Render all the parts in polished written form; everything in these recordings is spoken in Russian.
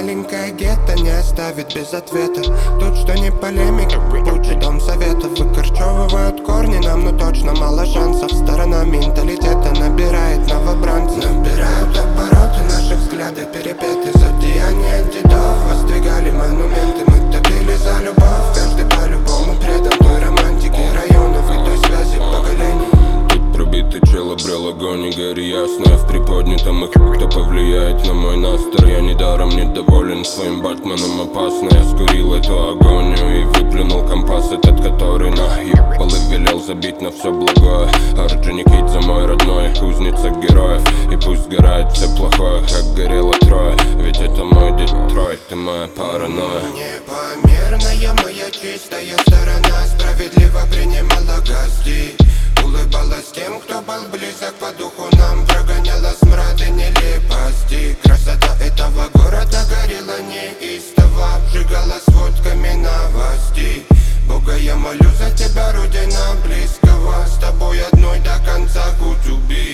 маленькое гетто не оставит без ответа. Тут что не полемика, будь дом советов. Выкорчевывают корни нам, но точно мало шансов. Сторона менталитета набирает новобранцев. Набирают обороты, наши взгляды перепеты. За деяния дедов воздвигали монументы. Мы топили за любовь, каждый по-любому предан той романтике районов и той связи поколений. Пробитый чел обрел огонь и гори ясно. В приподнятом их кто повлияет на мой настрой. Я недаром недоволен своим Батманом, опасно. Я скурил эту агонию и выплюнул компас этот, который наебал и велел забить на все благое. Орджоник за мой родной, кузница героев. И пусть сгорает все плохое, как горело трое. Ведь это мой Детройт, ты моя паранойя. Непомерная моя чистая сторона справедливо принимала гостей. Улыбалась тем, кто был близок по духу нам. Прогоняла смрад и нелепости. Красота этого города горела неистово. Обжигала сводками новостей. Бога, я молю за тебя, родина близкого. С тобой одной до конца кутюби.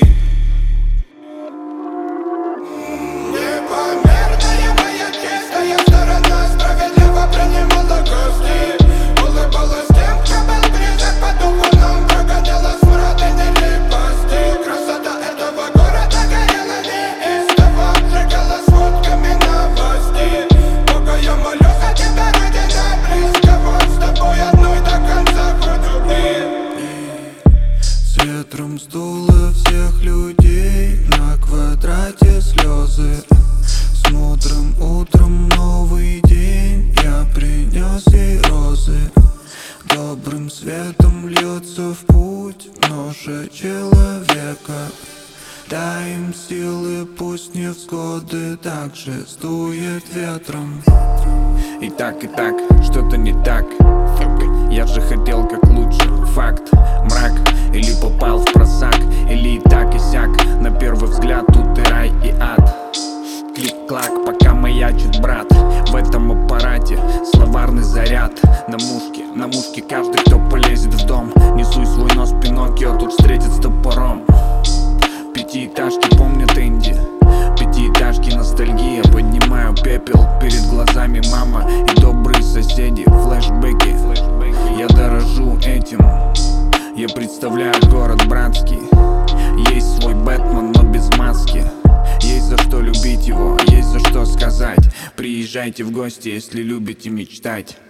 Непомерная моя чистая сторона справедливо принимала гостей. Улыбалась тем, кто был близок по духу нам. Прогоняла смрад и нелепости. Красота этого города горела неистово. Обжигала сводками новостей. Бога, я молю за тебя, родина близкого. С тобой одной до конца хоть убей. С ветром сдуло всех людей. На квадрате слезы. С мудрым утром новый день. Я принес ей розы. Добрым светом льется в путь ноша человека. Дай им силы, пусть невзгоды также сдует ветром. И так, что-то не так. Я же хотел как лучше, факт. Мрак, или попал в просак, или и так и сяк. На первый взгляд тут и рай, и ад. Клик-клак, пока маячит брат. В этом аппарате словарный заряд. На мушке каждый, кто полезет в дом. Несуй свой нос, Пиноккио тут встретит с топором. Пятиэтажки помнят Энди. Пятиэтажки ностальгия. Поднимаю пепел, перед глазами мама и добрые соседи. Флэшбэки, я дорожу этим. Я представляю город братский. Есть свой Бэтмен, но без маски. Есть за что любить его, есть за что сказать. Приезжайте в гости, если любите мечтать.